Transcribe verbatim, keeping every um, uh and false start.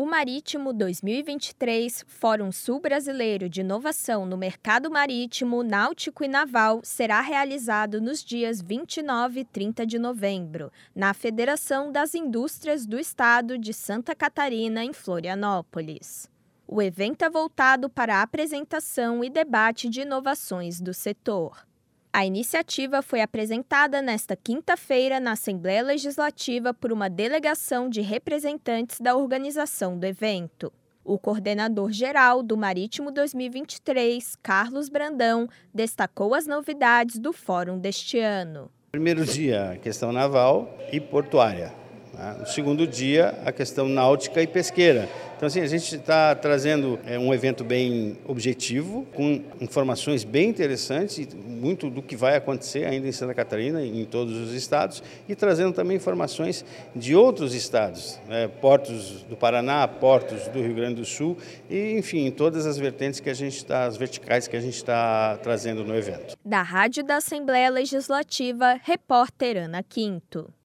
Marítimo dois mil e vinte e três, Fórum Sul Brasileiro de Inovação no Mercado Marítimo, Náutico e Naval, será realizado nos dias vinte e nove e trinta de novembro, na Federação das Indústrias do Estado de Santa Catarina, em Florianópolis. O evento é voltado para a apresentação e debate de inovações do setor. A iniciativa foi apresentada nesta quinta-feira na Assembleia Legislativa por uma delegação de representantes da organização do evento. O coordenador-geral do Marítimo dois mil e vinte e três, Carlos Brandão, destacou as novidades do fórum deste ano. Primeiro dia, a questão naval e portuária. No segundo dia, a questão náutica e pesqueira. Então, assim, a gente está trazendo é, um evento bem objetivo, com informações bem interessantes, muito do que vai acontecer ainda em Santa Catarina e em todos os estados, e trazendo também informações de outros estados, né, portos do Paraná, portos do Rio Grande do Sul, e, enfim, todas as vertentes que a gente está, as verticais que a gente está trazendo no evento. Da Rádio da Assembleia Legislativa, repórter Ana Quinto.